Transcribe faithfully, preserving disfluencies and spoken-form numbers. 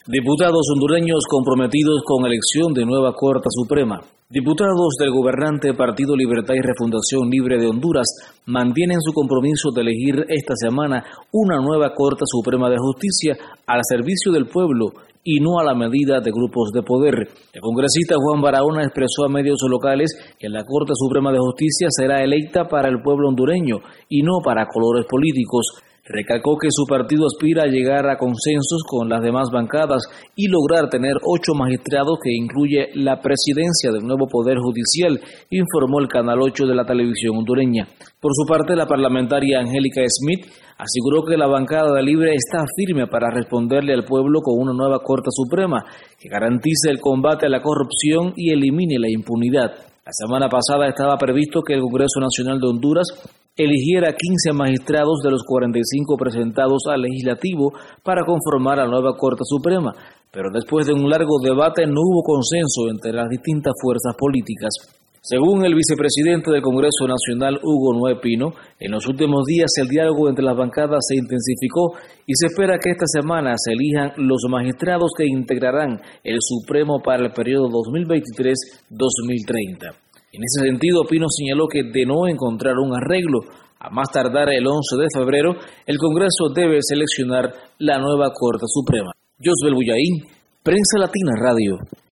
Diputados hondureños comprometidos con elección de nueva Corte Suprema. Diputados del gobernante Partido Libertad y Refundación Libre de Honduras mantienen su compromiso de elegir esta semana una nueva Corte Suprema de Justicia al servicio del pueblo y no a la medida de grupos de poder. El congresista Juan Barahona expresó a medios locales que la Corte Suprema de Justicia será electa para el pueblo hondureño y no para colores políticos. Recalcó que su partido aspira a llegar a consensos con las demás bancadas y lograr tener ocho magistrados que incluye la presidencia del nuevo Poder Judicial, informó el Canal ocho de la televisión hondureña. Por su parte, la parlamentaria Angélica Smith aseguró que la bancada de Libre está firme para responderle al pueblo con una nueva Corte Suprema que garantice el combate a la corrupción y elimine la impunidad. La semana pasada estaba previsto que el Congreso Nacional de Honduras eligiera quince magistrados de los cuarenta y cinco presentados al legislativo para conformar la nueva Corte Suprema, pero después de un largo debate no hubo consenso entre las distintas fuerzas políticas. Según el vicepresidente del Congreso Nacional, Hugo Noé Pino, en los últimos días el diálogo entre las bancadas se intensificó y se espera que esta semana se elijan los magistrados que integrarán el Supremo para el periodo dos mil veintitrés a dos mil treinta. En ese sentido, Pino señaló que de no encontrar un arreglo, a más tardar el once de febrero, el Congreso debe seleccionar la nueva Corte Suprema. Josbel Bullaín, Prensa Latina Radio.